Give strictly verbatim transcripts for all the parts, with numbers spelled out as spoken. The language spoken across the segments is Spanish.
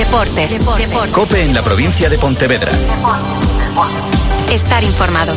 Deportes. Deportes. COPE en la provincia de Pontevedra. Estar informado.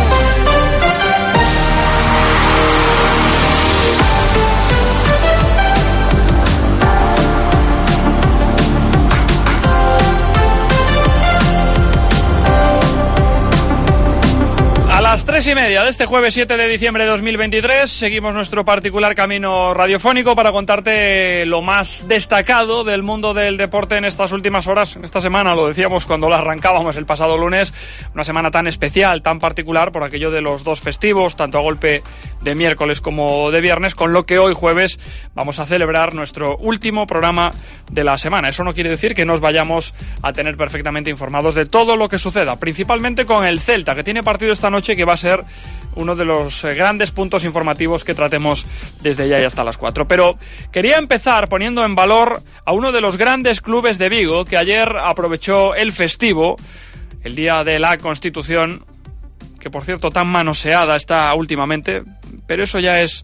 A las tres y media de este jueves siete de diciembre de dos mil veintitrés seguimos nuestro particular camino radiofónico para contarte lo más destacado del mundo del deporte en estas últimas horas, en esta semana, lo decíamos cuando la arrancábamos el pasado lunes, una semana tan especial, tan particular por aquello de los dos festivos, tanto a golpe de miércoles como de viernes, con lo que hoy jueves vamos a celebrar nuestro último programa de la semana. Eso no quiere decir que nos vayamos a tener perfectamente informados de todo lo que suceda, principalmente con el Celta, que tiene partido esta noche, que va a ser uno de los grandes puntos informativos que tratemos desde ya y hasta las cuatro. Pero quería empezar poniendo en valor a uno de los grandes clubes de Vigo, que ayer aprovechó el festivo, el Día de la Constitución, que por cierto tan manoseada está últimamente, pero eso ya es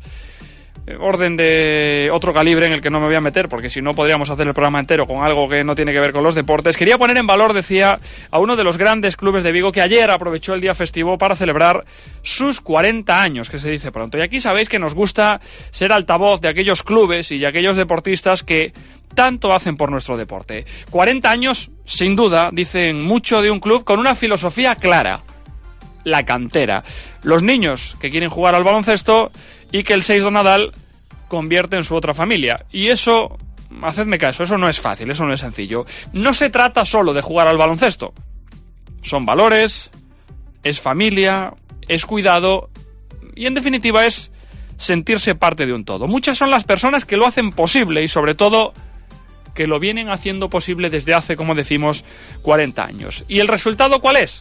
orden de otro calibre en el que no me voy a meter, porque si no podríamos hacer el programa entero con algo que no tiene que ver con los deportes. Quería poner en valor, decía, a uno de los grandes clubes de Vigo que ayer aprovechó el día festivo para celebrar sus cuarenta años, que se dice pronto. Y aquí sabéis que nos gusta ser altavoz de aquellos clubes y de aquellos deportistas que tanto hacen por nuestro deporte. cuarenta años, sin duda, dicen mucho de un club con una filosofía clara: la cantera. Los niños que quieren jugar al baloncesto y que el seis do Nadal convierte en su otra familia. Y eso, hacedme caso, eso no es fácil, eso no es sencillo. No se trata solo de jugar al baloncesto. Son valores, es familia, es cuidado y en definitiva es sentirse parte de un todo. Muchas son las personas que lo hacen posible y sobre todo que lo vienen haciendo posible desde hace, como decimos, cuarenta años. ¿Y el resultado cuál es?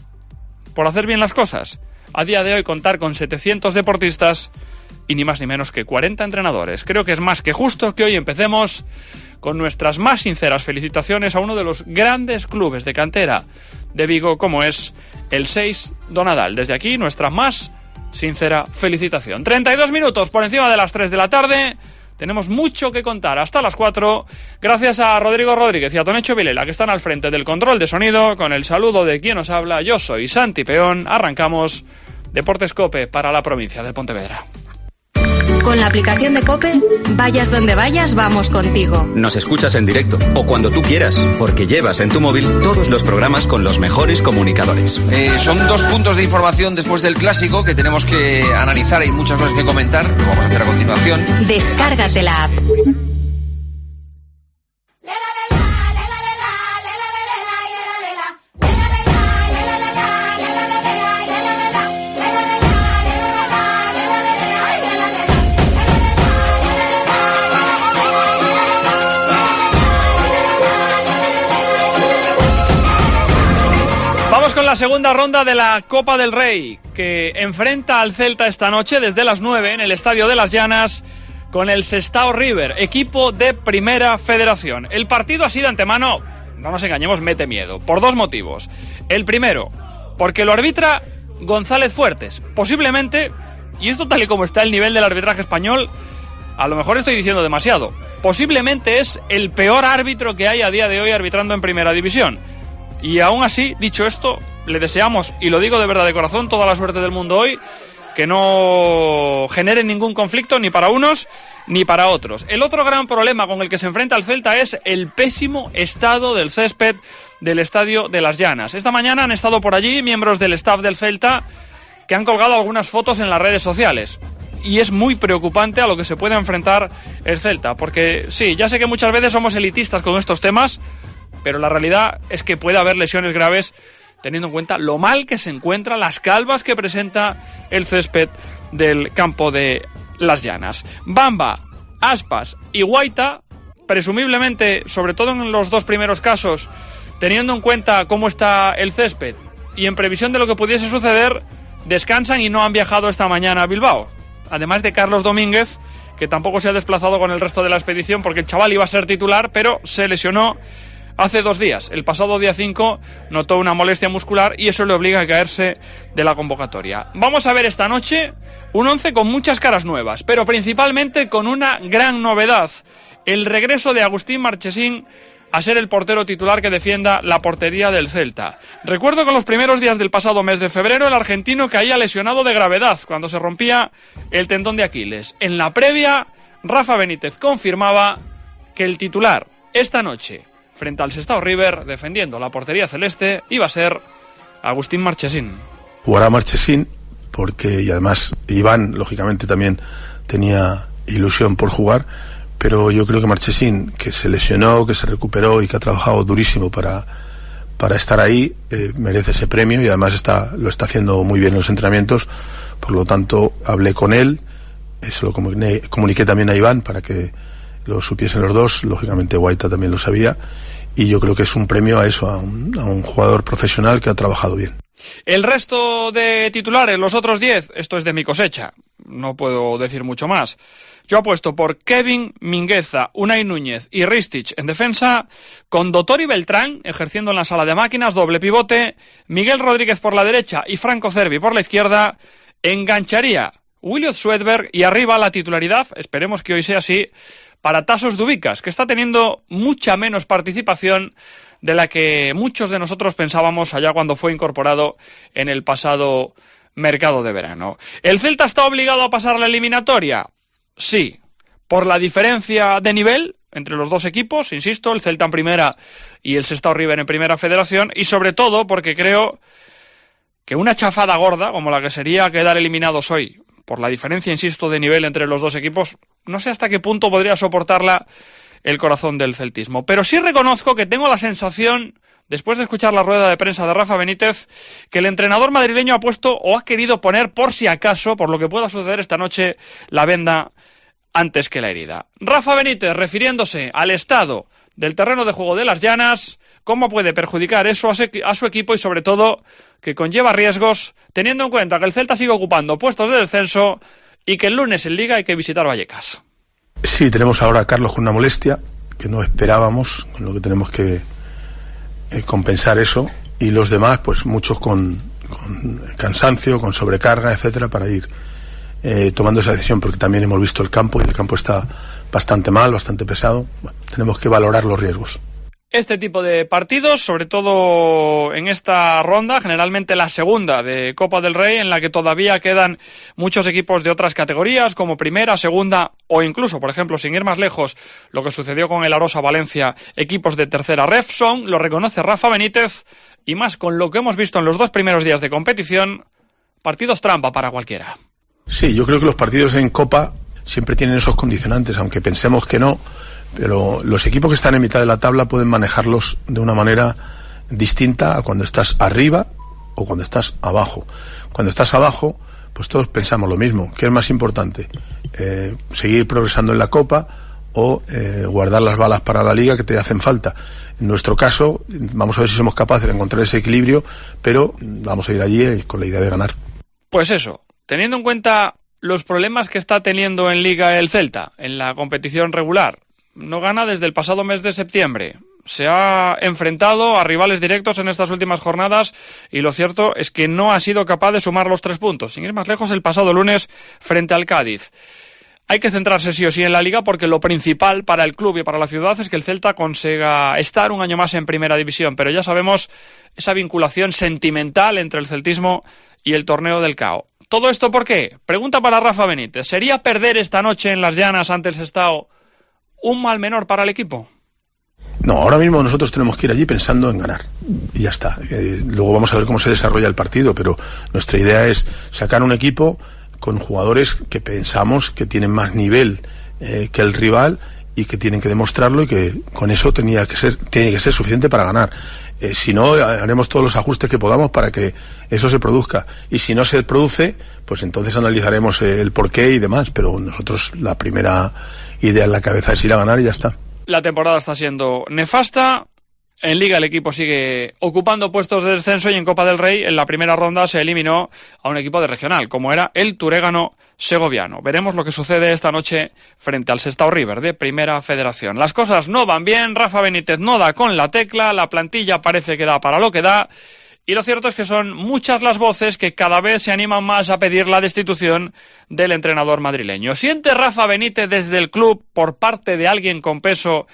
Por hacer bien las cosas, a día de hoy contar con setecientos deportistas y ni más ni menos que cuarenta entrenadores. Creo que es más que justo que hoy empecemos con nuestras más sinceras felicitaciones a uno de los grandes clubes de cantera de Vigo, como es el seis do Nadal. Desde aquí, nuestra más sincera felicitación. treinta y dos minutos por encima de las tres de la tarde. Tenemos mucho que contar hasta las cuatro, gracias a Rodrigo Rodríguez y a Tonecho Vilela, que están al frente del control de sonido. Con el saludo de quien os habla, yo soy Santi Peón. Arrancamos Deportes COPE para la provincia de Pontevedra. Con la aplicación de COPE, vayas donde vayas, vamos contigo. Nos escuchas en directo o cuando tú quieras, porque llevas en tu móvil todos los programas con los mejores comunicadores. Eh, son dos puntos de información después del clásico que tenemos que analizar. Hay muchas cosas que comentar, lo vamos a hacer a continuación. Descárgate la app. Con la segunda ronda de la Copa del Rey, que enfrenta al Celta esta noche desde las nueve en el Estadio de las Llanas con el Sestao River, equipo de Primera Federación. El partido así de antemano, no nos engañemos, mete miedo, por dos motivos. El primero, porque lo arbitra González Fuertes, posiblemente, y esto tal y como está el nivel del arbitraje español, a lo mejor estoy diciendo demasiado, posiblemente es el peor árbitro que hay a día de hoy arbitrando en Primera División. Y aún así, dicho esto, le deseamos, y lo digo de verdad de corazón, toda la suerte del mundo hoy, que no genere ningún conflicto ni para unos ni para otros. El otro gran problema con el que se enfrenta el Celta es el pésimo estado del césped del Estadio de las Llanas. Esta mañana han estado por allí miembros del staff del Celta que han colgado algunas fotos en las redes sociales. Y es muy preocupante a lo que se puede enfrentar el Celta, porque sí, ya sé que muchas veces somos elitistas con estos temas, pero la realidad es que puede haber lesiones graves teniendo en cuenta lo mal que se encuentra, las calvas que presenta el césped del campo de las Llanas. Bamba, Aspas y Guaita, presumiblemente, sobre todo en los dos primeros casos, teniendo en cuenta cómo está el césped y en previsión de lo que pudiese suceder, descansan y no han viajado esta mañana a Bilbao. Además de Carlos Domínguez, que tampoco se ha desplazado con el resto de la expedición porque el chaval iba a ser titular, pero se lesionó hace dos días. El pasado día cinco notó una molestia muscular y eso le obliga a caerse de la convocatoria. Vamos a ver esta noche un once con muchas caras nuevas, pero principalmente con una gran novedad: el regreso de Agustín Marchesín a ser el portero titular que defienda la portería del Celta. Recuerdo que en los primeros días del pasado mes de febrero el argentino caía lesionado de gravedad cuando se rompía el tendón de Aquiles. En la previa, Rafa Benítez confirmaba que el titular esta noche frente al Sestao River, defendiendo la portería celeste, iba a ser Agustín Marchesín. Jugará Marchesín porque, y además Iván lógicamente también tenía ilusión por jugar, pero yo creo que Marchesín, que se lesionó, que se recuperó y que ha trabajado durísimo para, para estar ahí, eh, merece ese premio y además está, lo está haciendo muy bien en los entrenamientos. Por lo tanto, hablé con él, eso lo comuniqué, comuniqué también a Iván para que lo supiesen los dos, lógicamente Guaita también lo sabía, y yo creo que es un premio a eso, a un, a un jugador profesional que ha trabajado bien. El resto de titulares, los otros diez, esto es de mi cosecha, no puedo decir mucho más. Yo apuesto por Kevin, Mingueza, Unai Núñez y Ristich en defensa, con Dottor y Beltrán ejerciendo en la sala de máquinas, doble pivote, Miguel Rodríguez por la derecha y Franco Cervi por la izquierda. Engancharía Williot Swedberg y arriba la titularidad, esperemos que hoy sea así, para Tasos Dubicas, que está teniendo mucha menos participación de la que muchos de nosotros pensábamos allá cuando fue incorporado en el pasado mercado de verano. ¿El Celta está obligado a pasar la eliminatoria? Sí, por la diferencia de nivel entre los dos equipos, insisto, el Celta en primera y el Sestao River en primera federación, y sobre todo porque creo que una chafada gorda, como la que sería quedar eliminados hoy, por la diferencia, insisto, de nivel entre los dos equipos, no sé hasta qué punto podría soportarla el corazón del celtismo. Pero sí reconozco que tengo la sensación, después de escuchar la rueda de prensa de Rafa Benítez, que el entrenador madrileño ha puesto o ha querido poner, por si acaso, por lo que pueda suceder esta noche, la venda antes que la herida. Rafa Benítez, refiriéndose al estado del terreno de juego de las Llanas, cómo puede perjudicar eso a su equipo y sobre todo que conlleva riesgos, teniendo en cuenta que el Celta sigue ocupando puestos de descenso y que el lunes en Liga hay que visitar Vallecas. Sí, tenemos ahora a Carlos con una molestia que no esperábamos, con lo que tenemos que eh, compensar eso, y los demás pues muchos con, con cansancio, con sobrecarga, etcétera, para ir eh, tomando esa decisión, porque también hemos visto el campo y el campo está bastante mal, bastante pesado. Bueno, tenemos que valorar los riesgos. Este tipo de partidos, sobre todo en esta ronda, generalmente la segunda de Copa del Rey, en la que todavía quedan muchos equipos de otras categorías, como primera, segunda o incluso, por ejemplo, sin ir más lejos, lo que sucedió con el Arosa Valencia, equipos de tercera ref, son, lo reconoce Rafa Benítez, y más con lo que hemos visto en los dos primeros días de competición, partidos trampa para cualquiera. Sí, yo creo que los partidos en Copa siempre tienen esos condicionantes, aunque pensemos que no, pero los equipos que están en mitad de la tabla pueden manejarlos de una manera distinta a cuando estás arriba o cuando estás abajo. Cuando estás abajo, pues todos pensamos lo mismo. ¿Qué es más importante? Eh, ¿Seguir progresando en la Copa o eh, guardar las balas para la Liga que te hacen falta? En nuestro caso, vamos a ver si somos capaces de encontrar ese equilibrio, pero vamos a ir allí con la idea de ganar. Pues eso, teniendo en cuenta los problemas que está teniendo en Liga el Celta, en la competición regular, no gana desde el pasado mes de septiembre. Se ha enfrentado a rivales directos en estas últimas jornadas y lo cierto es que no ha sido capaz de sumar los tres puntos. Sin ir más lejos, el pasado lunes frente al Cádiz. Hay que centrarse sí o sí en la Liga porque lo principal para el club y para la ciudad es que el Celta consiga estar un año más en Primera División. Pero ya sabemos esa vinculación sentimental entre el celtismo y el torneo del C A O. ¿Todo esto por qué? Pregunta para Rafa Benítez. ¿Sería perder esta noche en las Llanas ante el Sestao un mal menor para el equipo? No, ahora mismo nosotros tenemos que ir allí pensando en ganar y ya está. Eh, luego vamos a ver cómo se desarrolla el partido, pero nuestra idea es sacar un equipo con jugadores que pensamos que tienen más nivel eh, que el rival y que tienen que demostrarlo y que con eso tenía que ser, tiene que ser suficiente para ganar. Eh, si no, haremos todos los ajustes que podamos para que eso se produzca. Y si no se produce, pues entonces analizaremos eh, el porqué y demás. Pero nosotros la primera idea en la cabeza es ir a ganar y ya está. La temporada está siendo nefasta. En Liga el equipo sigue ocupando puestos de descenso y en Copa del Rey en la primera ronda se eliminó a un equipo de regional, como era el Turégano Segoviano. Veremos lo que sucede esta noche frente al Sestao River de Primera Federación. Las cosas no van bien, Rafa Benítez no da con la tecla, la plantilla parece que da para lo que da, y lo cierto es que son muchas las voces que cada vez se animan más a pedir la destitución del entrenador madrileño. ¿Siente Rafa Benítez desde el club, por parte de alguien con peso,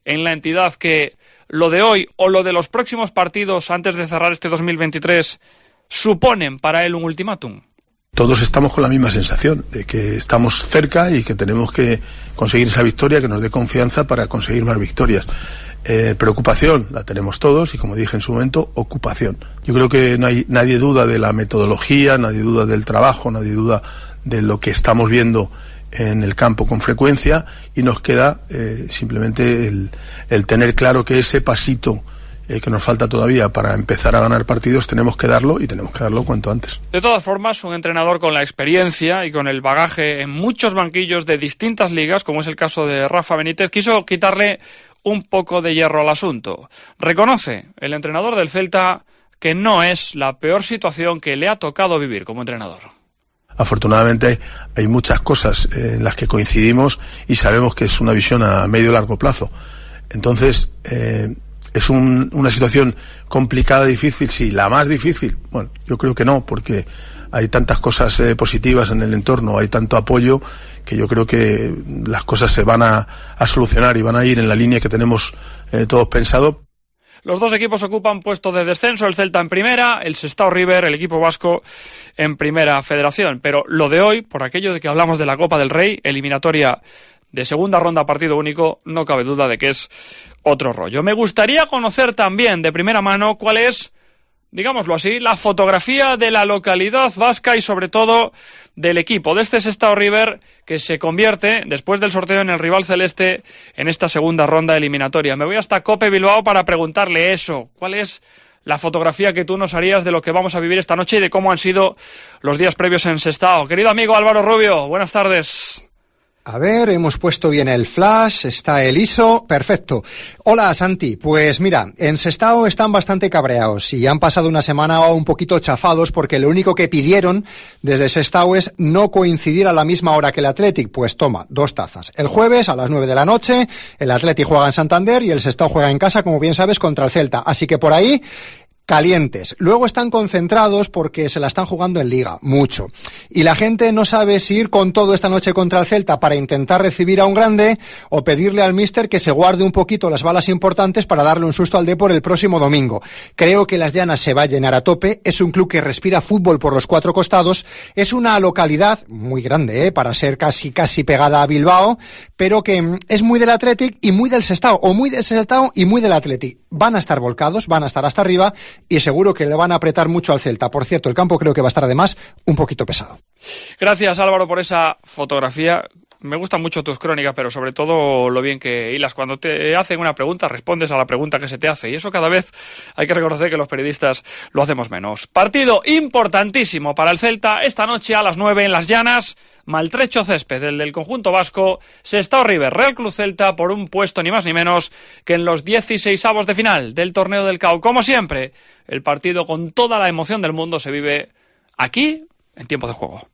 en la entidad que lo de hoy o lo de los próximos partidos antes de cerrar este dos mil veintitrés suponen para él un ultimátum? Todos estamos con la misma sensación de que estamos cerca y que tenemos que conseguir esa victoria que nos dé confianza para conseguir más victorias. Eh, preocupación la tenemos todos y, como dije en su momento, ocupación. Yo creo que no hay nadie duda de la metodología, nadie duda del trabajo, nadie duda de lo que estamos viendo en el campo con frecuencia, y nos queda eh, simplemente el, el tener claro que ese pasito Eh, que nos falta todavía para empezar a ganar partidos, tenemos que darlo y tenemos que darlo cuanto antes. De todas formas, un entrenador con la experiencia y con el bagaje en muchos banquillos de distintas ligas, como es el caso de Rafa Benítez, quiso quitarle un poco de hierro al asunto. Reconoce el entrenador del Celta que no es la peor situación que le ha tocado vivir como entrenador. Afortunadamente hay muchas cosas en las que coincidimos y sabemos que es una visión a medio y largo plazo. Entonces, eh, ¿es un, una situación complicada, difícil? Sí. ¿La más difícil? Bueno, yo creo que no, porque hay tantas cosas eh, positivas en el entorno, hay tanto apoyo, que yo creo que las cosas se van a, a solucionar y van a ir en la línea que tenemos eh, todos pensado. Los dos equipos ocupan puesto de descenso, el Celta en primera, el Sestao River, el equipo vasco, en primera federación. Pero lo de hoy, por aquello de que hablamos de la Copa del Rey, eliminatoria de segunda ronda partido único, no cabe duda de que es otro rollo. Me gustaría conocer también de primera mano cuál es, digámoslo así, la fotografía de la localidad vasca y sobre todo del equipo, de este Sestao River, que se convierte, después del sorteo en el rival celeste, en esta segunda ronda eliminatoria. Me voy hasta Cope Bilbao para preguntarle eso. ¿Cuál es la fotografía que tú nos harías de lo que vamos a vivir esta noche y de cómo han sido los días previos en Sestao? Querido amigo Álvaro Rubio, buenas tardes. A ver, hemos puesto bien el flash, está el I S O, perfecto. Hola, Santi. Pues mira, en Sestao están bastante cabreados y han pasado una semana un poquito chafados porque lo único que pidieron desde Sestao es no coincidir a la misma hora que el Athletic. Pues toma, dos tazas. El jueves a las nueve de la noche, el Athletic juega en Santander y el Sestao juega en casa, como bien sabes, contra el Celta. Así que por ahí calientes. Luego están concentrados porque se la están jugando en Liga, mucho. Y la gente no sabe si ir con todo esta noche contra el Celta para intentar recibir a un grande o pedirle al míster que se guarde un poquito las balas importantes para darle un susto al Depor el próximo domingo. Creo que Las Llanas se va a llenar a tope. Es un club que respira fútbol por los cuatro costados. Es una localidad muy grande, ¿eh? Para ser casi casi pegada a Bilbao, pero que es muy del Athletic y muy del Sestao, o muy del Sestao y muy del Athletic. Van a estar volcados, van a estar hasta arriba y seguro que le van a apretar mucho al Celta. Por cierto, el campo creo que va a estar además un poquito pesado. Gracias, Álvaro, por esa fotografía. Me gustan mucho tus crónicas, pero sobre todo lo bien que hilas. Cuando te hacen una pregunta, respondes a la pregunta que se te hace. Y eso cada vez hay que reconocer que los periodistas lo hacemos menos. Partido importantísimo para el Celta esta noche a las nueve en Las Llanas. Maltrecho césped, el del conjunto vasco. Sestao River, Real Club Celta, por un puesto ni más ni menos que en los dieciseisavos de final del torneo del C A O. Como siempre, el partido con toda la emoción del mundo se vive aquí, en tiempo de juego.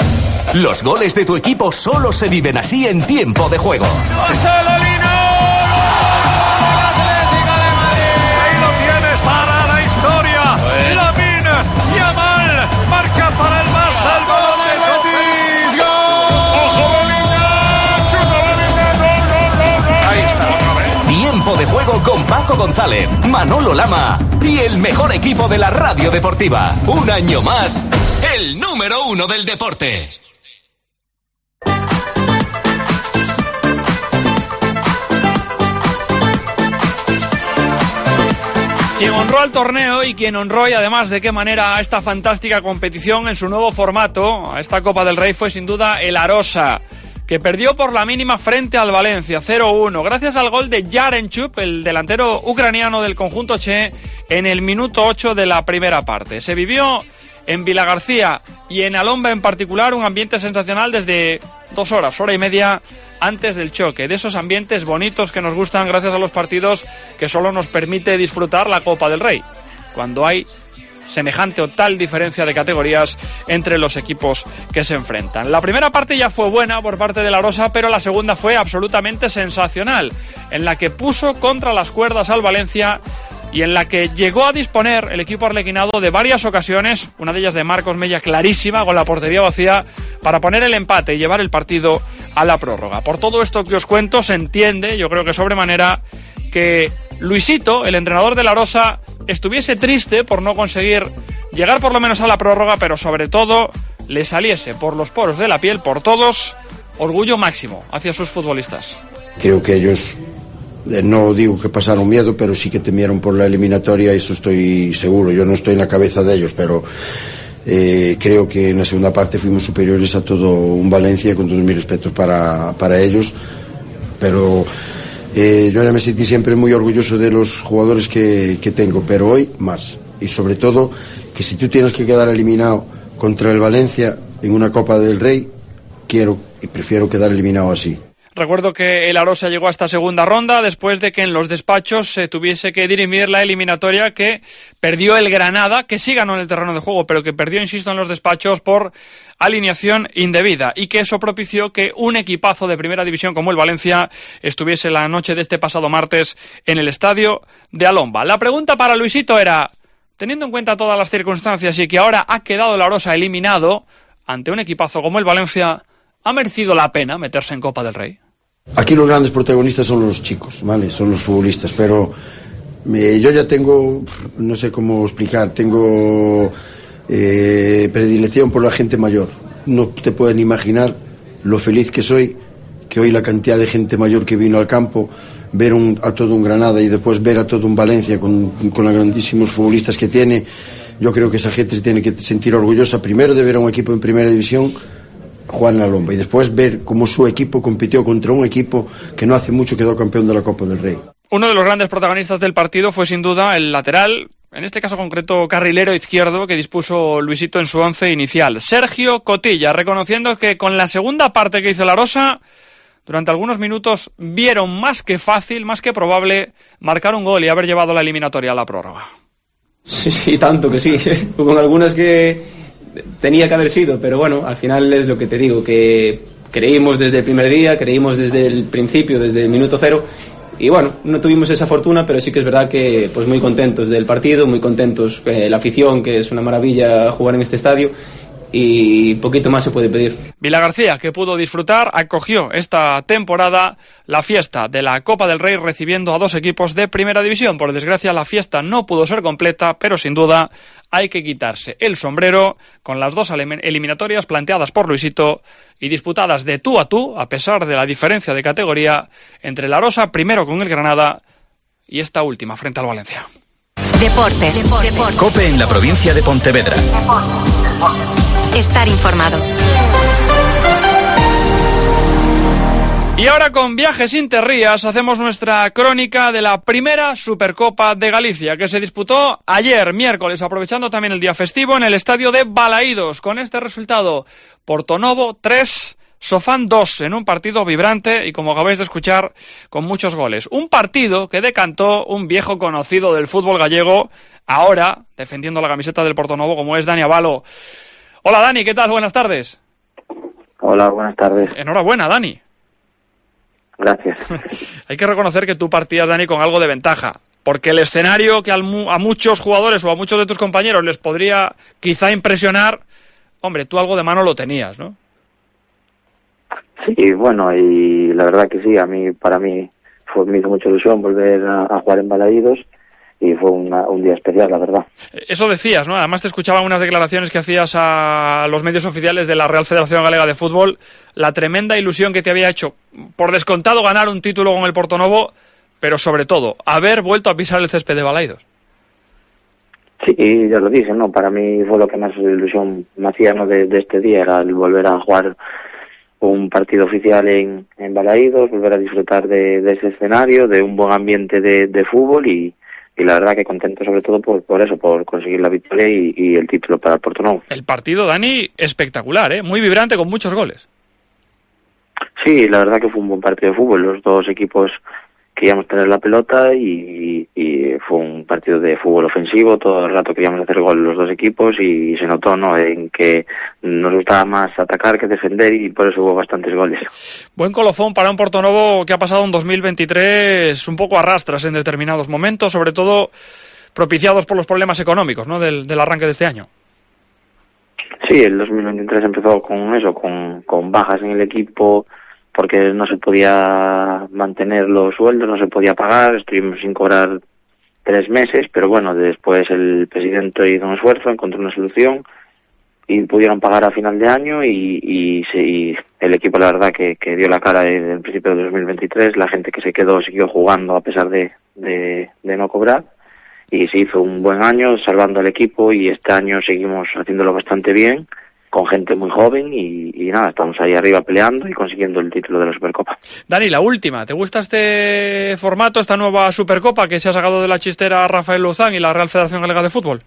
Los goles de tu equipo solo se viven así en tiempo de juego. Ahí lo tienes para la historia. Lamine Yamal marca para el Barça. El balón de Betis. ¡Ojo, Bolívar! ¡Chuta, Bolívar! ¡Gol, gol, gol, gol! Ahí está otra vez. Tiempo de juego con Paco González, Manolo Lama y el mejor equipo de la radio deportiva. Un año más, el número uno del deporte. Quien honró al torneo y quien honró y además de qué manera a esta fantástica competición en su nuevo formato, a esta Copa del Rey, fue sin duda el Arosa, que perdió por la mínima frente al Valencia, cero uno, gracias al gol de Yarenchuk, el delantero ucraniano del conjunto Che, en el minuto ocho de la primera parte. Se vivió en Vilagarcía y en Alomba en particular un ambiente sensacional desde dos horas, hora y media antes del choque, de esos ambientes bonitos que nos gustan gracias a los partidos que solo nos permite disfrutar la Copa del Rey, cuando hay semejante o tal diferencia de categorías entre los equipos que se enfrentan. La primera parte ya fue buena por parte de la Arosa, pero la segunda fue absolutamente sensacional, en la que puso contra las cuerdas al Valencia y en la que llegó a disponer el equipo arlequinado de varias ocasiones, una de ellas de Marcos Mella clarísima, con la portería vacía, para poner el empate y llevar el partido a la prórroga. Por todo esto que os cuento, se entiende, yo creo que sobremanera, que Luisito, el entrenador de la Arosa, estuviese triste por no conseguir llegar por lo menos a la prórroga, pero sobre todo le saliese por los poros de la piel, por todos, orgullo máximo hacia sus futbolistas. Creo que ellos, eh, no digo que pasaron miedo, pero sí que temieron por la eliminatoria, eso estoy seguro. Yo no estoy en la cabeza de ellos, pero eh, creo que en la segunda parte fuimos superiores a todo un Valencia, con todos mis respetos para, para ellos, pero eh, yo ya me sentí siempre muy orgulloso de los jugadores que, que tengo, pero hoy más, y sobre todo que si tú tienes que quedar eliminado contra el Valencia en una Copa del Rey, quiero y prefiero quedar eliminado así. Recuerdo que el Arosa llegó a esta segunda ronda después de que en los despachos se tuviese que dirimir la eliminatoria que perdió el Granada, que sí ganó en el terreno de juego, pero que perdió, insisto, en los despachos por alineación indebida, y que eso propició que un equipazo de primera división como el Valencia estuviese la noche de este pasado martes en el estadio de Alomba. La pregunta para Luisito era, teniendo en cuenta todas las circunstancias y que ahora ha quedado el Arosa eliminado ante un equipazo como el Valencia, ¿ha merecido la pena meterse en Copa del Rey? Aquí los grandes protagonistas son los chicos, ¿vale? Son los futbolistas, pero eh, yo ya tengo, no sé cómo explicar, tengo eh, predilección por la gente mayor. No te pueden imaginar lo feliz que soy, que hoy la cantidad de gente mayor que vino al campo, ver un, a todo un Granada y después ver a todo un Valencia con, con los grandísimos futbolistas que tiene. Yo creo que esa gente se tiene que sentir orgullosa primero de ver a un equipo en primera división jugar en la Lomba y después ver cómo su equipo compitió contra un equipo que no hace mucho quedó campeón de la Copa del Rey. Uno de los grandes protagonistas del partido fue sin duda el lateral, en este caso concreto carrilero izquierdo, que dispuso Luisito en su once inicial, Sergio Cotilla, reconociendo que con la segunda parte que hizo la Arosa, durante algunos minutos vieron más que fácil, más que probable, marcar un gol y haber llevado la eliminatoria a la prórroga. Sí, sí, tanto que sí. Hubo algunas que tenía que haber sido, pero bueno, al final es lo que te digo, que creímos desde el primer día, creímos desde el principio, desde el minuto cero, y bueno, no tuvimos esa fortuna, pero sí que es verdad que pues muy contentos del partido, muy contentos, eh, la afición, que es una maravilla jugar en este estadio, y poquito más se puede pedir. Vila García, que pudo disfrutar, acogió esta temporada la fiesta de la Copa del Rey recibiendo a dos equipos de primera división. Por desgracia, la fiesta no pudo ser completa, pero sin duda hay que quitarse el sombrero con las dos eliminatorias planteadas por Luisito y disputadas de tú a tú, a pesar de la diferencia de categoría entre la Arosa, primero con el Granada, y esta última frente al Valencia. Deportes. Deportes. COPE en la provincia de Pontevedra. Estar informado. Y ahora con Viajes Interrías hacemos nuestra crónica de la primera Supercopa de Galicia, que se disputó ayer, miércoles, aprovechando también el día festivo, en el estadio de Balaídos. Con este resultado, Portonovo tres, Sofán dos, en un partido vibrante y, como acabáis de escuchar, con muchos goles. Un partido que decantó un viejo conocido del fútbol gallego, ahora defendiendo la camiseta del Portonovo, como es Dani Avalo. Hola Dani, ¿qué tal? Buenas tardes. Hola, buenas tardes. Enhorabuena, Dani. Gracias. Hay que reconocer que tú partías, Dani, con algo de ventaja, porque el escenario que a muchos jugadores o a muchos de tus compañeros les podría quizá impresionar, hombre, tú algo de mano lo tenías, ¿no? Sí, bueno, y la verdad que sí, a mí, para mí fue, me hizo mucha ilusión volver a, a jugar en Balaídos. Y fue una, un día especial, la verdad. Eso decías, ¿no? Además te escuchaban unas declaraciones que hacías a los medios oficiales de la Real Federación Galega de Fútbol, la tremenda ilusión que te había hecho, por descontado, ganar un título con el Portonovo, pero sobre todo, haber vuelto a pisar el césped de Balaídos. Sí, ya lo dije, ¿no? Para mí fue lo que más ilusión me hacía, ¿no? de, de este día, era el volver a jugar un partido oficial en, en Balaídos, volver a disfrutar de, de ese escenario, de un buen ambiente de, de fútbol y Y la verdad que contento sobre todo por, por eso, por conseguir la victoria y, y el título para el Portonovo. El partido, Dani, espectacular, ¿eh? Muy vibrante, con muchos goles. Sí, la verdad que fue un buen partido de fútbol. Los dos equipos queríamos tener la pelota y, y fue un partido de fútbol ofensivo. Todo el rato queríamos hacer gol los dos equipos y se notó, ¿no?, en que nos gustaba más atacar que defender y por eso hubo bastantes goles. Buen colofón para un Portonovo que ha pasado un dos mil veintitrés un poco a rastras en determinados momentos, sobre todo propiciados por los problemas económicos, ¿no?, del, del arranque de este año. Sí, el dos mil veintitrés empezó con eso, con, con bajas en el equipo, porque no se podía mantener los sueldos, no se podía pagar, estuvimos sin cobrar tres meses, pero bueno, después el presidente hizo un esfuerzo, encontró una solución y pudieron pagar a final de año y, y, se, y el equipo la verdad que, que dio la cara desde el principio de dos mil veintitrés, la gente que se quedó siguió jugando a pesar de, de, de no cobrar y se hizo un buen año salvando al equipo y este año seguimos haciéndolo bastante bien con gente muy joven y, y nada, estamos ahí arriba peleando y consiguiendo el título de la Supercopa. Dani, la última, ¿te gusta este formato, esta nueva Supercopa que se ha sacado de la chistera Rafael Luzán y la Real Federación Galega de Fútbol?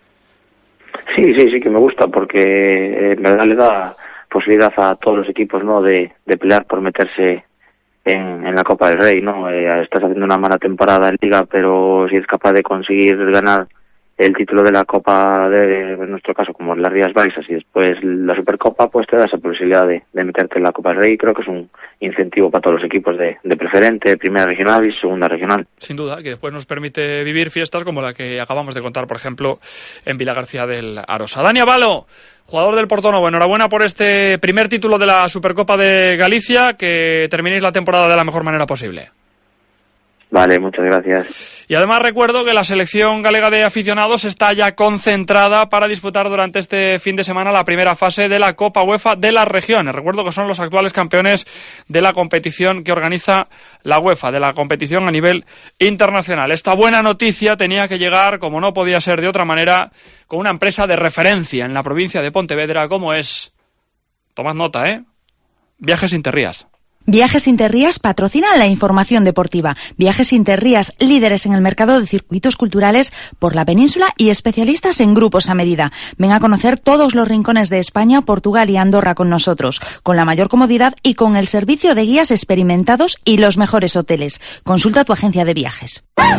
Sí, sí, sí que me gusta porque en verdad le da posibilidad a todos los equipos, ¿no?, de, de pelear por meterse en, en la Copa del Rey, ¿no? Eh, estás haciendo una mala temporada en Liga, pero si eres capaz de conseguir ganar el título de la Copa, de, en nuestro caso, como las Rías Baixas, y después la Supercopa, pues te da esa posibilidad de, de meterte en la Copa del Rey. Creo que es un incentivo para todos los equipos de, de preferente, primera regional y segunda regional. Sin duda, que después nos permite vivir fiestas como la que acabamos de contar, por ejemplo, en Vilagarcía del Arosa. Dani Avalo, jugador del Portonovo, enhorabuena por este primer título de la Supercopa de Galicia, que terminéis la temporada de la mejor manera posible. Vale, muchas gracias. Y además recuerdo que la selección galega de aficionados está ya concentrada para disputar durante este fin de semana la primera fase de la Copa UEFA de las regiones. Recuerdo que son los actuales campeones de la competición que organiza la UEFA, de la competición a nivel internacional. Esta buena noticia tenía que llegar, como no podía ser de otra manera, con una empresa de referencia en la provincia de Pontevedra, como es, tomad nota, ¿eh? Viajes Interrías. Viajes Interrías patrocinan la información deportiva. Viajes Interrías, líderes en el mercado de circuitos culturales por la península y especialistas en grupos a medida. Ven a conocer todos los rincones de España, Portugal y Andorra con nosotros, con la mayor comodidad y con el servicio de guías experimentados y los mejores hoteles. Consulta tu agencia de viajes.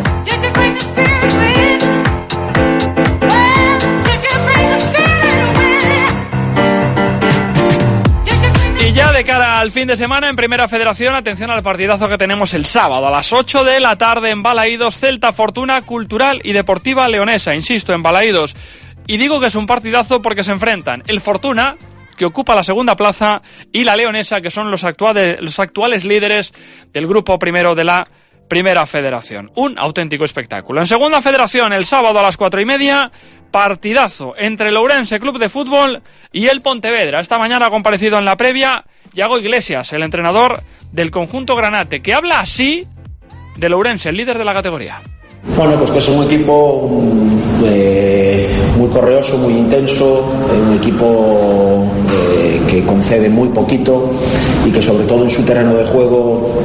Y ya de cara al fin de semana en Primera Federación, atención al partidazo que tenemos el sábado a las ocho de la tarde en Balaídos, Celta Fortuna Cultural y Deportiva Leonesa, insisto, en Balaídos. Y digo que es un partidazo porque se enfrentan el Fortuna, que ocupa la segunda plaza, y la Leonesa, que son los actuales, los actuales líderes del grupo primero de la Primera Federación. Un auténtico espectáculo. En Segunda Federación, el sábado a las cuatro y media, partidazo entre el Ourense Club de Fútbol y el Pontevedra. Esta mañana ha comparecido en la previa Iago Iglesias, el entrenador del conjunto granate, que habla así del Ourense, el líder de la categoría. Bueno, pues que es un equipo eh, muy correoso, muy intenso, un equipo eh, que concede muy poquito y que sobre todo en su terreno de juego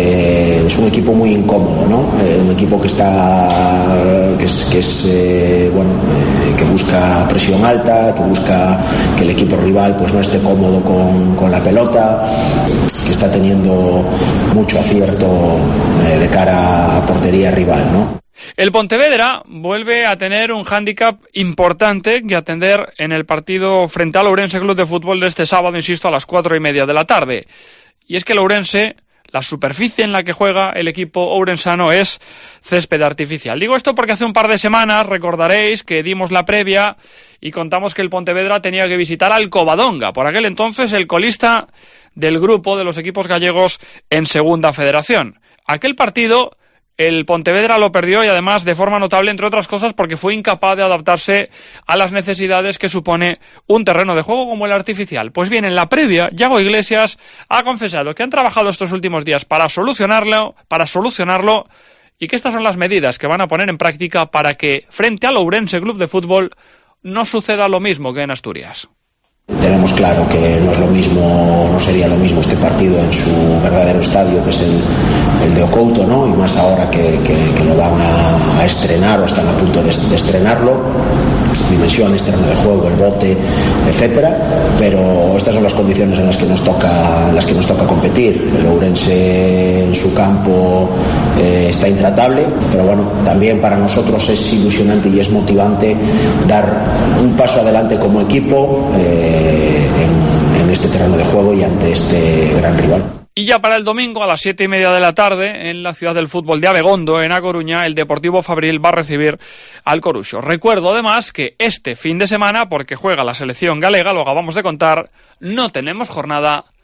eh, es un equipo muy incómodo, ¿no? Eh, un equipo que está que es, que es eh, bueno eh, que busca presión alta, que busca que el equipo rival pues no esté cómodo con, con la pelota, que está teniendo mucho acierto eh, de cara a portería rival, ¿no? El Pontevedra vuelve a tener un hándicap importante que atender en el partido frente al Ourense Club de Fútbol de este sábado, insisto, a las cuatro y media de la tarde. Y es que el Ourense, la superficie en la que juega el equipo ourensano es césped artificial. Digo esto porque hace un par de semanas recordaréis que dimos la previa y contamos que el Pontevedra tenía que visitar al Covadonga, por aquel entonces el colista del grupo de los equipos gallegos en Segunda Federación. Aquel partido el Pontevedra lo perdió y además de forma notable, entre otras cosas, porque fue incapaz de adaptarse a las necesidades que supone un terreno de juego como el artificial. Pues bien, en la previa, Iago Iglesias ha confesado que han trabajado estos últimos días para solucionarlo, para solucionarlo y que estas son las medidas que van a poner en práctica para que, frente al Ourense Club de Fútbol, no suceda lo mismo que en Asturias. Tenemos claro que no es lo mismo, no sería lo mismo este partido en su verdadero estadio, que es el, el de Ocouto, ¿no? Y más ahora que, que, que lo van a, a estrenar o están a punto de, de estrenarlo. Dimensiones, terreno de juego, el bote, etcétera, pero estas son las condiciones en las que nos toca, en las que nos toca competir. El Ourense en su campo eh, está intratable, pero bueno, también para nosotros es ilusionante y es motivante dar un paso adelante como equipo eh, en, en este terreno de juego y ante este gran rival. Y ya para el domingo a las siete y media de la tarde, en la ciudad del fútbol de Abegondo, en A Coruña, el Deportivo Fabril va a recibir al Coruxo. Recuerdo además que este fin de semana, porque juega la selección galega, lo acabamos de contar, no tenemos jornada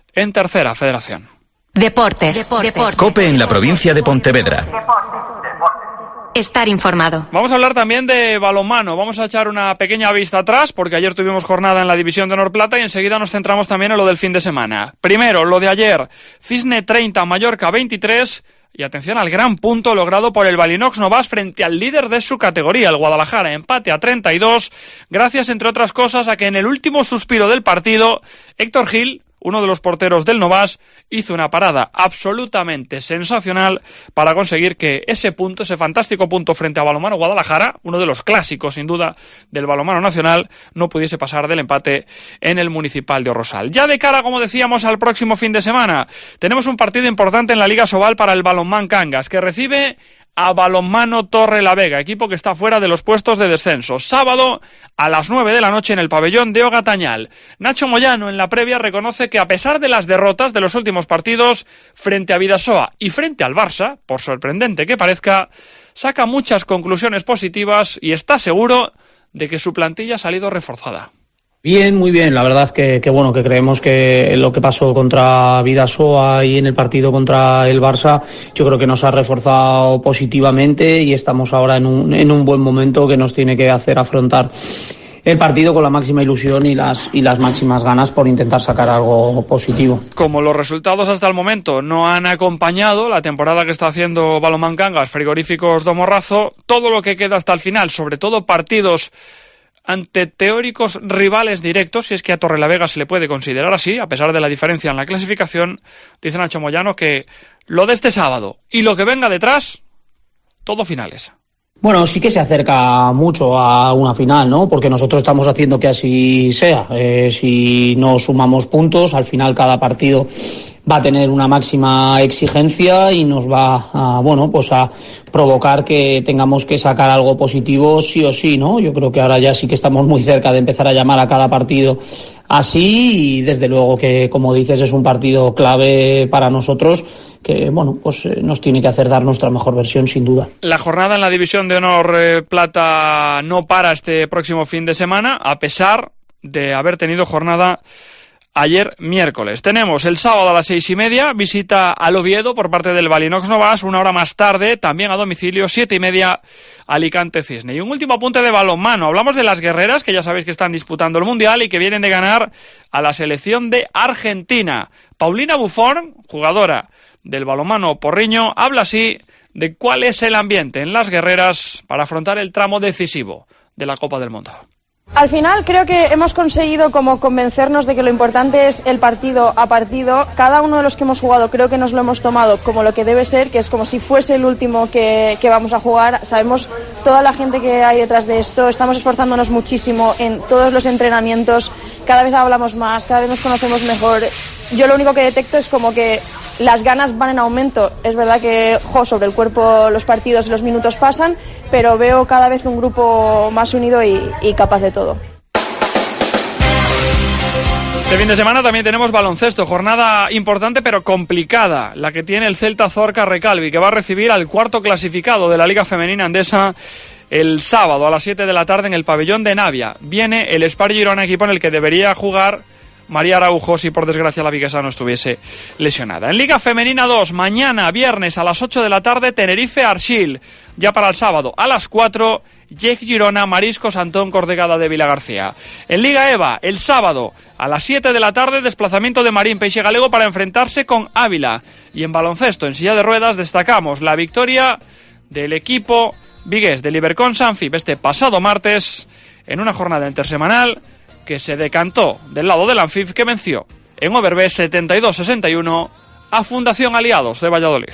en Tercera Federación. Deportes. Deportes. Deportes. COPE en la provincia de Pontevedra. Estar informado. Vamos a hablar también de balonmano. Vamos a echar una pequeña vista atrás porque ayer tuvimos jornada en la División de Honor Plata y enseguida nos centramos también en lo del fin de semana. Primero, lo de ayer. Cisne treinta, Mallorca veintitrés. Y atención al gran punto logrado por el Balinox Novas frente al líder de su categoría, el Guadalajara, empate a treinta y dos, gracias entre otras cosas a que en el último suspiro del partido, Héctor Gil, uno de los porteros del Novas, hizo una parada absolutamente sensacional para conseguir que ese punto, ese fantástico punto frente a Balonmano Guadalajara, uno de los clásicos sin duda del balonmano nacional, no pudiese pasar del empate en el Municipal de Orrosal. Ya de cara, como decíamos, al próximo fin de semana, tenemos un partido importante en la Liga Sobal para el Balonmán Cangas, que recibe a Balonmano Torre la Vega, equipo que está fuera de los puestos de descenso. Sábado a las nueve de la noche en el pabellón de Ogatañal. Nacho Moyano en la previa reconoce que a pesar de las derrotas de los últimos partidos frente a Bidasoa y frente al Barça, por sorprendente que parezca, saca muchas conclusiones positivas y está seguro de que su plantilla ha salido reforzada. Bien, muy bien. La verdad que, que bueno, que creemos que lo que pasó contra Bidasoa y en el partido contra el Barça, yo creo que nos ha reforzado positivamente y estamos ahora en un, en un buen momento que nos tiene que hacer afrontar el partido con la máxima ilusión y las, y las máximas ganas por intentar sacar algo positivo. Como los resultados hasta el momento no han acompañado la temporada que está haciendo Balonmán Cangas, Frigoríficos do Morrazo, todo lo que queda hasta el final, sobre todo partidos ante teóricos rivales directos, si es que a Torrelavega se le puede considerar así, a pesar de la diferencia en la clasificación, dice Nacho Moyano que lo de este sábado y lo que venga detrás, todo finales. Bueno, sí que se acerca mucho a una final, ¿no? Porque nosotros estamos haciendo que así sea. Eh, si no sumamos puntos, al final cada partido va a tener una máxima exigencia y nos va a, bueno, pues a provocar que tengamos que sacar algo positivo sí o sí, ¿no? Yo creo que ahora ya sí que estamos muy cerca de empezar a llamar a cada partido así y desde luego que, como dices, es un partido clave para nosotros que, bueno, pues eh, nos tiene que hacer dar nuestra mejor versión sin duda. La jornada en la División de Honor eh, Plata no para este próximo fin de semana, a pesar de haber tenido jornada ayer miércoles. Tenemos el sábado a las seis y media, visita al Oviedo por parte del Balinox Novas, una hora más tarde, también a domicilio, siete y media, Alicante Cisne. Y un último apunte de balonmano. Hablamos de las guerreras, que ya sabéis que están disputando el Mundial y que vienen de ganar a la selección de Argentina. Paulina Buffon, jugadora del balonmano Porriño, habla así de cuál es el ambiente en las guerreras para afrontar el tramo decisivo de la Copa del Mundo. Al final creo que hemos conseguido como convencernos de que lo importante es el partido a partido. Cada uno de los que hemos jugado creo que nos lo hemos tomado como lo que debe ser, que es como si fuese el último que, que vamos a jugar. Sabemos toda la gente que hay detrás de esto, estamos esforzándonos muchísimo en todos los entrenamientos, cada vez hablamos más, cada vez nos conocemos mejor. Yo lo único que detecto es como que las ganas van en aumento. Es verdad que jo, sobre el cuerpo los partidos y los minutos pasan, pero veo cada vez un grupo más unido y, y capaz de todo. Este fin de semana también tenemos baloncesto, jornada importante pero complicada, la que tiene el Celta Zorca Recalvi, que va a recibir al cuarto clasificado de la Liga Femenina Andesa el sábado a las siete de la tarde en el pabellón de Navia. Viene el Spar Girona, equipo en el que debería jugar María Araujo si por desgracia la viguesa no estuviese lesionada. En Liga Femenina dos, mañana viernes a las ocho de la tarde Tenerife Arxil. Ya para el sábado a las cuatro, Yec Girona Mariscos Antón Cordegada de Vilagarcía. En Liga EVA el sábado a las siete de la tarde desplazamiento de Marín Peixe Galego para enfrentarse con Ávila. Y en baloncesto en silla de ruedas destacamos la victoria del equipo vigués del Ibercon Sanfib este pasado martes en una jornada intersemanal que se decantó del lado del Anfib, que venció en Overbé setenta y dos sesenta y uno a Fundación Aliados de Valladolid.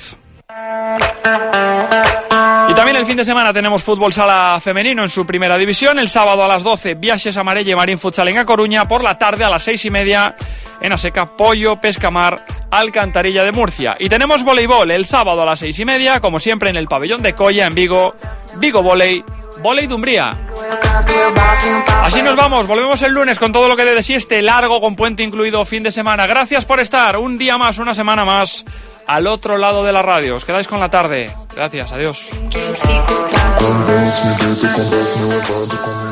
Y también el fin de semana tenemos fútbol sala femenino en su primera división. El sábado a las doce, Viaxes Amarelle y Marín Futsal en A Coruña. Por la tarde a las seis y media, en Aseca, Pollo, Pescamar, Alcantarilla de Murcia. Y tenemos voleibol el sábado a las seis y media, como siempre en el pabellón de Colla en Vigo, Vigo Voley, Voley Dumbría. Así nos vamos, volvemos el lunes con todo lo que dé de sí este largo, con puente incluido, fin de semana. Gracias por estar un día más, una semana más al otro lado de la radio. Os quedáis con la tarde. Gracias, adiós.